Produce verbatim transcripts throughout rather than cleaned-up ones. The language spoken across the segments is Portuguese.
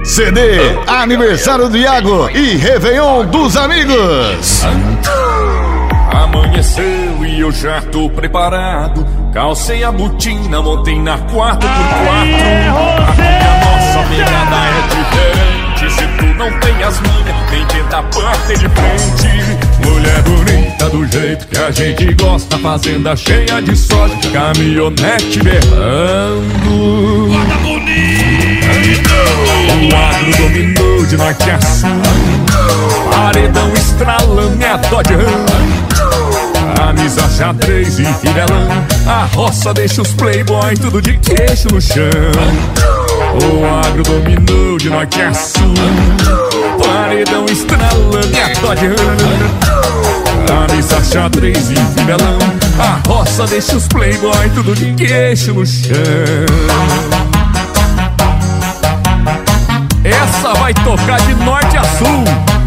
C D Aniversário do Iago e Réveillon dos Amigos. Amanheceu e eu já tô preparado. Calcei a botina, montei na quatro por quatro. A nossa pegada é diferente. Se tu não tem as manhas, nem tenta bater de frente. Mulher bonita do jeito que a gente gosta, fazenda cheia de soja, caminhonete berrando. Bota bonito! O agro dominou de norte a sul, paredão estralando, é Dodge Ram. Camisa xadrez e fivelão, a roça deixa os playboy tudo de queixo no chão. O agro dominou de norte a sul, paredão estralando, é Dodge Ram. Camisa xadrez e fivelão, a roça deixa os playboy tudo de queixo no chão. Essa vai tocar de norte a sul.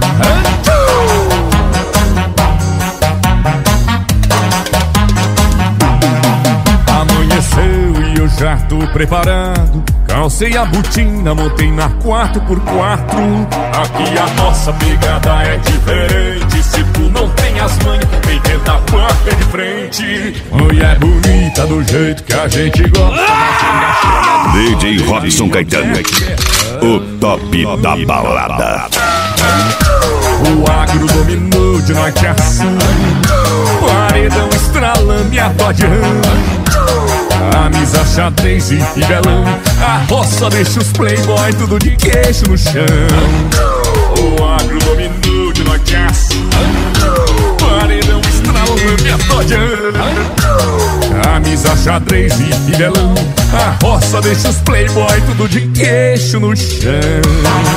Amanheceu e eu já tô preparado. Calcei a botina, montei na quatro por quatro. Aqui a nossa pegada é diferente. Se tu não tem as manhas, vem tentar bater de frente. Mulher bonita do jeito que a gente gosta. D J Robson Caetano, o top da balada. O agro dominou de norte a sul, paredão estralando e a Dodge Ram. Camisa xadrez e fivelão, a roça deixa os playboy tudo de queixo no chão. O agro dominou de norte a sul, paredão estralando e a Dodge Ram. Camisa xadrez e fivelão, a roça deixa os playboy tudo de queixo no chão.